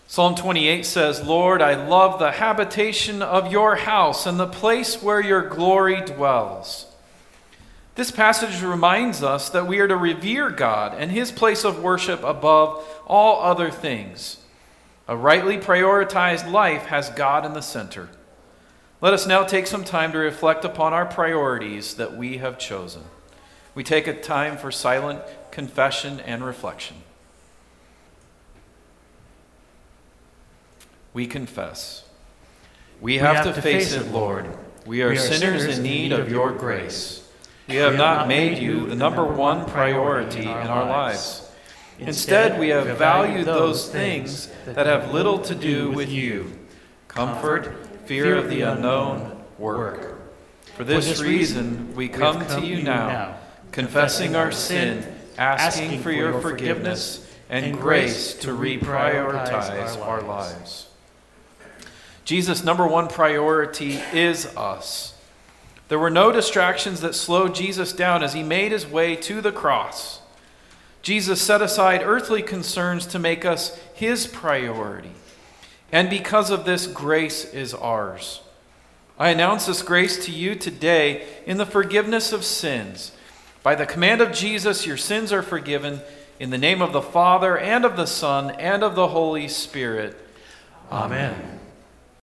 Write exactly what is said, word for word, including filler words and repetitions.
Psalm twenty-eight says, Lord, I love the habitation of your house and the place where your glory dwells. This passage reminds us that we are to revere God and his place of worship above all other things. A rightly prioritized life has God in the center. Let us now take some time to reflect upon our priorities that we have chosen. We take a time for silent confession and reflection. We confess. We have, we have to, to face, face it, Lord. We are, we are sinners, sinners in need of your grace. We have, we have not made you the number one priority in our lives. Instead, we have valued those things that have little to do with you: comfort, fear of the unknown, work. For this reason, we come to you now, confessing our sin, asking for your forgiveness and grace to reprioritize our lives. Jesus' number one priority is us. There were no distractions that slowed Jesus down as he made his way to the cross. Jesus set aside earthly concerns to make us his priority. And because of this, grace is ours. I announce this grace to you today in the forgiveness of sins. By the command of Jesus, your sins are forgiven in the name of the Father and of the Son and of the Holy Spirit. Amen.